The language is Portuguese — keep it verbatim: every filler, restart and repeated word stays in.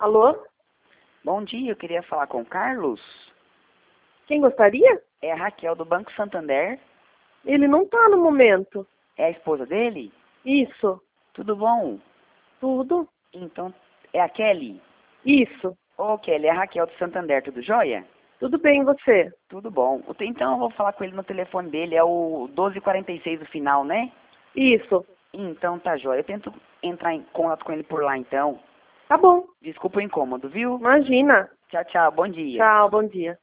Alô? Bom dia, eu queria falar com o Carlos. Quem gostaria? É a Raquel do Banco Santander. Ele não tá no momento. É a esposa dele? Isso. Tudo bom? Tudo? Então, é a Kelly? Isso. Ô, Kelly, é a Raquel do Santander, tudo jóia? Tudo bem, você? Tudo bom. Então eu vou falar com ele no telefone dele, é o doze quarenta e seis o final, né? Isso. Então tá jóia. Eu tento entrar em contato com ele por lá então. Tá bom. Desculpa o incômodo, viu? Imagina. Tchau, tchau, bom dia. Tchau, bom dia.